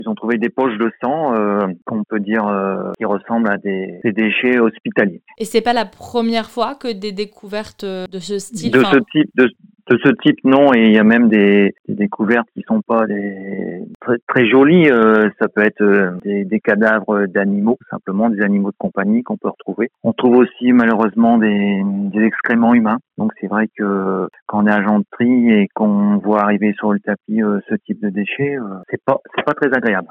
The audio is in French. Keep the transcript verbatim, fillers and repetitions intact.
Ils ont trouvé des poches de sang euh, qu'on peut dire euh, qui ressemblent à des, des déchets hospitaliers. Et c'est pas la première fois que des découvertes de ce style. De Enfin... ce type, de, de ce type, non. Et il y a même des, des découvertes qui sont pas des, très, très jolies. Euh, ça peut être euh, des, des cadavres d'animaux, simplement des animaux de compagnie qu'on peut retrouver. On trouve aussi malheureusement des, des excréments humains. Donc c'est vrai que quand on est agent de tri et qu'on voit arriver sur le tapis euh, ce type de déchets, euh, c'est pas, c'est pas très agréable.